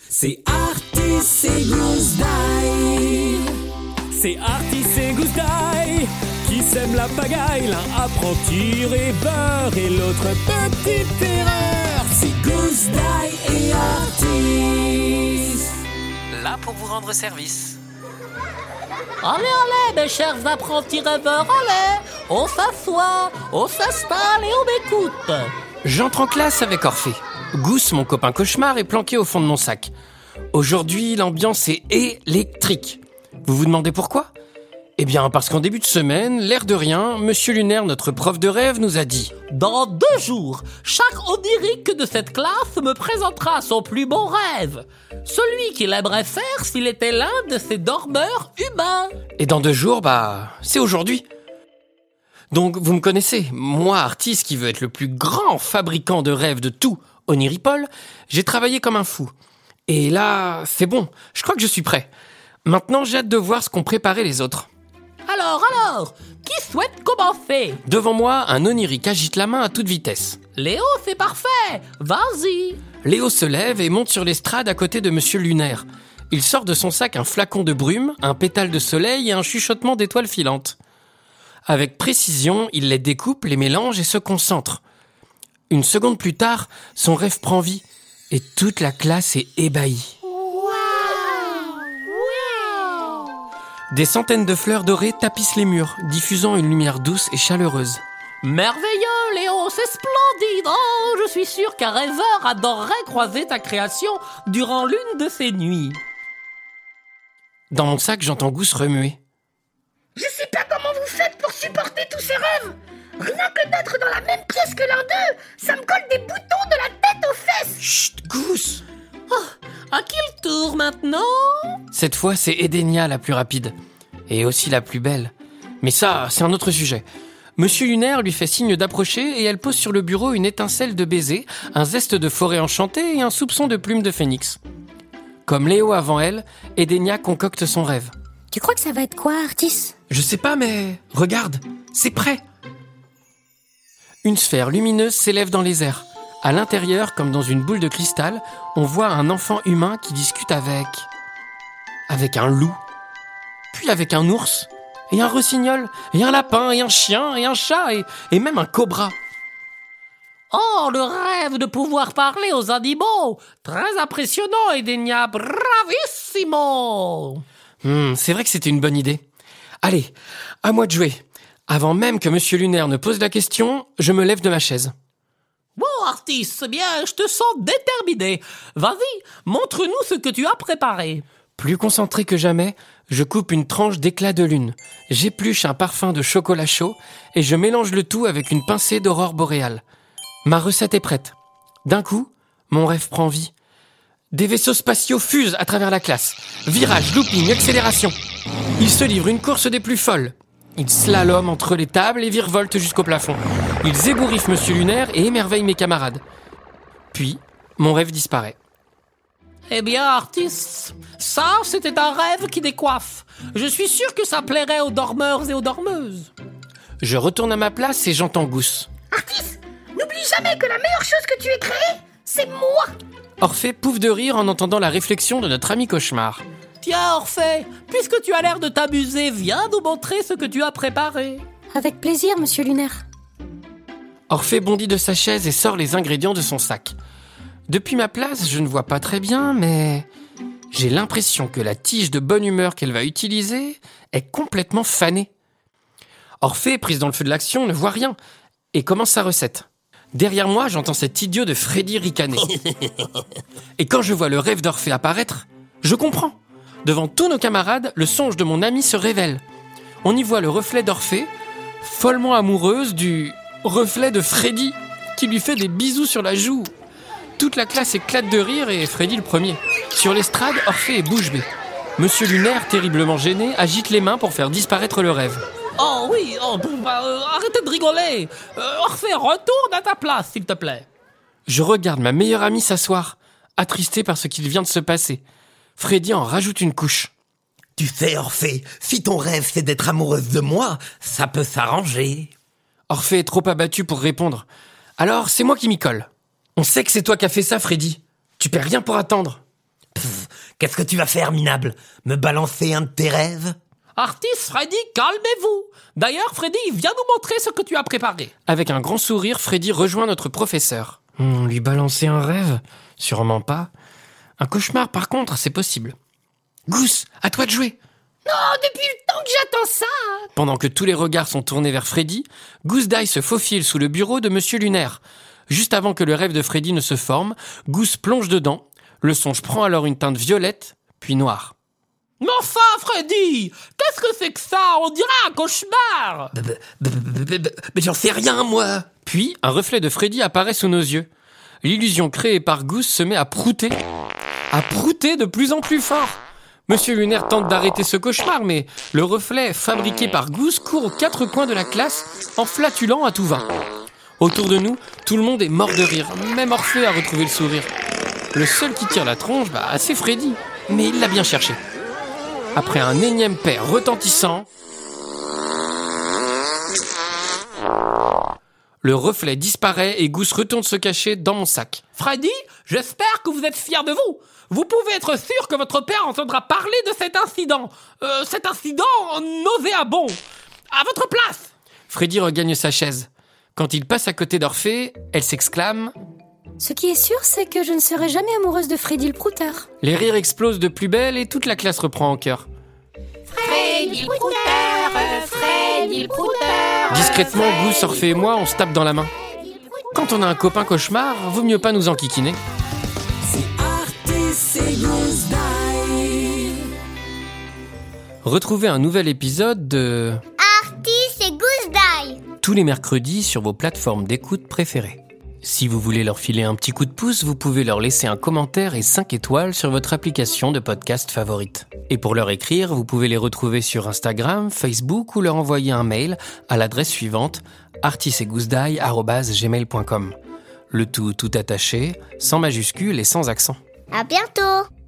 C'est Artis et Gousse-Daille. C'est Artis et Gousse-Daille qui sèment la pagaille. L'un apprenti rêveur et l'autre petite terreur. C'est Gousse-Daille et Artis. Là pour vous rendre service. Allez, allez, mes chers apprentis rêveurs, allez. On s'assoit, on s'installe et on écoute. J'entre en classe avec Orphée. Gousse, mon copain cauchemar, est planqué au fond de mon sac. Aujourd'hui, l'ambiance est électrique. Vous vous demandez pourquoi ? Eh bien, parce qu'en début de semaine, l'air de rien, Monsieur Lunaire, notre prof de rêve, nous a dit « Dans 2 jours, chaque onirique de cette classe me présentera son plus beau rêve. Celui qu'il aimerait faire s'il était l'un de ces dormeurs humains. » Et dans 2 jours, c'est aujourd'hui. Donc, vous me connaissez, moi, artiste qui veut être le plus grand fabricant de rêves de tout Oniripol, j'ai travaillé comme un fou. Et là, c'est bon, je crois que je suis prêt. Maintenant, j'ai hâte de voir ce qu'ont préparé les autres. Alors, qui souhaite commencer ? Devant moi, un onirique agite la main à toute vitesse. Léo, c'est parfait, vas-y. Léo se lève et monte sur l'estrade à côté de Monsieur Lunaire. Il sort de son sac un flacon de brume, un pétale de soleil et un chuchotement d'étoiles filantes. Avec précision, il les découpe, les mélange et se concentre. Une seconde plus tard, son rêve prend vie et toute la classe est ébahie. Des centaines de fleurs dorées tapissent les murs, diffusant une lumière douce et chaleureuse. Merveilleux, Léo, c'est splendide. Oh, je suis sûr qu'un rêveur adorerait croiser ta création durant l'une de ces nuits. Dans mon sac, j'entends Gousse remuer. Je sais pas comment vous faites pour supporter tous ces rêves. Rien que d'être dans la même pièce que l'un d'eux, ça me colle des boutons de la tête aux fesses. Chut, Gousse! À qui le tour maintenant ? Cette fois, c'est Edenia la plus rapide. Et aussi la plus belle. Mais ça, c'est un autre sujet. Monsieur Lunaire lui fait signe d'approcher et elle pose sur le bureau une étincelle de baiser, un zeste de forêt enchantée et un soupçon de plume de phénix. Comme Léo avant elle, Edenia concocte son rêve. Tu crois que ça va être quoi, Artis ? Je sais pas, mais regarde, c'est prêt. Une sphère lumineuse s'élève dans les airs. À l'intérieur, comme dans une boule de cristal, on voit un enfant humain qui discute avec un loup, puis avec un ours, et un rossignol, et un lapin, et un chien, et un chat, et même un cobra. Oh, le rêve de pouvoir parler aux animaux. Très impressionnant, Edenia, bravissimo. C'est vrai que c'était une bonne idée. Allez, à moi de jouer. Avant même que Monsieur Lunaire ne pose la question, je me lève de ma chaise. Bon, Artis, c'est bien, je te sens déterminé. Vas-y, montre-nous ce que tu as préparé. Plus concentré que jamais, je coupe une tranche d'éclat de lune. J'épluche un parfum de chocolat chaud et je mélange le tout avec une pincée d'aurore boréale. Ma recette est prête. D'un coup, mon rêve prend vie. Des vaisseaux spatiaux fusent à travers la classe. Virage, looping, accélération. Ils se livrent une course des plus folles. Ils slaloment entre les tables et virevoltent jusqu'au plafond. Ils ébouriffent Monsieur Lunaire et émerveillent mes camarades. Puis, mon rêve disparaît. Eh bien, Artis, ça, c'était un rêve qui décoiffe. Je suis sûr que ça plairait aux dormeurs et aux dormeuses. Je retourne à ma place et j'entends Gousse. Artis, n'oublie jamais que la meilleure chose que tu aies créée, c'est moi. Orphée pouffe de rire en entendant la réflexion de notre ami cauchemar. Tiens, Orphée, puisque tu as l'air de t'amuser, viens nous montrer ce que tu as préparé. Avec plaisir, Monsieur Lunaire. Orphée bondit de sa chaise et sort les ingrédients de son sac. Depuis ma place, je ne vois pas très bien, mais j'ai l'impression que la tige de bonne humeur qu'elle va utiliser est complètement fanée. Orphée, prise dans le feu de l'action, ne voit rien et commence sa recette. Derrière moi, j'entends cet idiot de Freddy ricaner. Et quand je vois le rêve d'Orphée apparaître, je comprends. Devant tous nos camarades, le songe de mon ami se révèle. On y voit le reflet d'Orphée, follement amoureuse du reflet de Freddy, qui lui fait des bisous sur la joue. Toute la classe éclate de rire et Freddy le premier. Sur l'estrade, Orphée est bouche bée. Monsieur Lunaire, terriblement gêné, agite les mains pour faire disparaître le rêve. Oh oui, arrêtez de rigoler. Orphée, retourne à ta place, s'il te plaît. Je regarde ma meilleure amie s'asseoir, attristée par ce qu'il vient de se passer. Freddy en rajoute une couche. Tu sais, Orphée, si ton rêve c'est d'être amoureuse de moi, ça peut s'arranger. Orphée est trop abattu pour répondre. Alors, c'est moi qui m'y colle. On sait que c'est toi qui as fait ça, Freddy. Tu perds rien pour attendre. Qu'est-ce que tu vas faire, minable? Me balancer un de tes rêves? Artis, Freddy, calmez-vous. D'ailleurs, Freddy, viens nous montrer ce que tu as préparé. Avec un grand sourire, Freddy rejoint notre professeur. Lui balancer un rêve? Sûrement pas. Un cauchemar, par contre, c'est possible. Goose, à toi de jouer. Non, depuis le temps que j'attends ça. Pendant que tous les regards sont tournés vers Freddy, Goose Die se faufile sous le bureau de Monsieur Lunaire. Juste avant que le rêve de Freddy ne se forme, Goose plonge dedans. Le songe prend alors une teinte violette, puis noire. Mais enfin, Freddy, qu'est-ce que c'est que ça? On dirait un cauchemar. Mais j'en sais rien, moi. Puis, un reflet de Freddy apparaît sous nos yeux. L'illusion créée par Goose se met à prouter de plus en plus fort. Monsieur Lunaire tente d'arrêter ce cauchemar, mais le reflet fabriqué par Goose court aux quatre coins de la classe en flatulant à tout va. Autour de nous, tout le monde est mort de rire, même Orphée a retrouvé le sourire. Le seul qui tire la tronche, c'est Freddy, mais il l'a bien cherché. Après un énième paix retentissant, le reflet disparaît et Goose retourne se cacher dans mon sac. Freddy, j'espère que vous êtes fier de vous. Vous pouvez être sûr que votre père entendra parler de cet incident. Cet incident nauséabond. À votre place. Freddy regagne sa chaise. Quand il passe à côté d'Orphée, elle s'exclame « Ce qui est sûr, c'est que je ne serai jamais amoureuse de Freddy le Prouteur. » Les rires explosent de plus belle et toute la classe reprend en chœur. Freddy le Prouteur, Freddy le Prouteur. Discrètement, Goose, Orphée et moi, on se tape dans la main. Quand on a un copain cauchemar, vaut mieux pas nous enquiquiner. C'est Artis et Goose Die. Retrouvez un nouvel épisode de Artis et Goose Die tous les mercredis sur vos plateformes d'écoute préférées. Si vous voulez leur filer un petit coup de pouce, vous pouvez leur laisser un commentaire et 5 étoiles sur votre application de podcast favorite. Et pour leur écrire, vous pouvez les retrouver sur Instagram, Facebook ou leur envoyer un mail à l'adresse suivante artisetgousedie@gmail.com. Le tout attaché, sans majuscule et sans accent. À bientôt.